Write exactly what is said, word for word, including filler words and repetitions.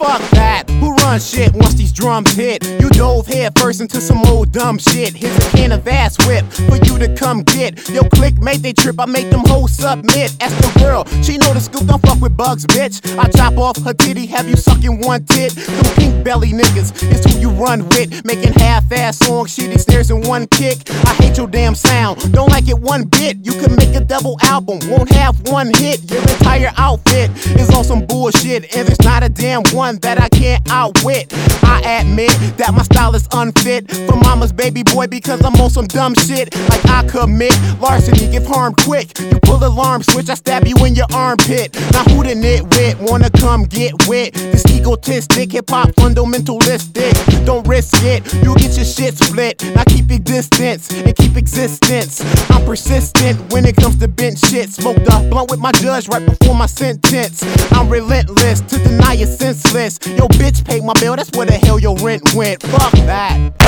fuck that. Who runs shit once these drums hit? You dove head first into some old dumb shit. Here's a can of ass whip for you to come get. Yo, click, make they trip, I make them hoes submit. Ask the girl, she know the scoop, don't fuck with bugs, bitch. I chop off her titty, have you sucking one tit. Them pink belly niggas is who you run with. Making half-ass songs, shitty snares in one kick. I hate your damn sound, don't like it one bit. You can make a double album, won't have one hit. Your entire outfit is on some bullshit, and there's not a damn one that I can't outwit. I admit that my style is unfit for mama's baby boy because I'm on some dumb shit. Like I commit larceny, give harm quick. You pull the alarm switch, I stab you in your armpit. Now who the nitwit wanna come get wit? This egotistic, hip-hop fundamentalistic. Don't risk it, you get your shit split. Now keep your distance and keep existence. I'm persistent when it comes to bent shit. Smoked a blunt with my judge right before my sentence. I'm relentless to deny you senseless. Yo bitch paid my bill, that's where the hell your rent went. Fuck that.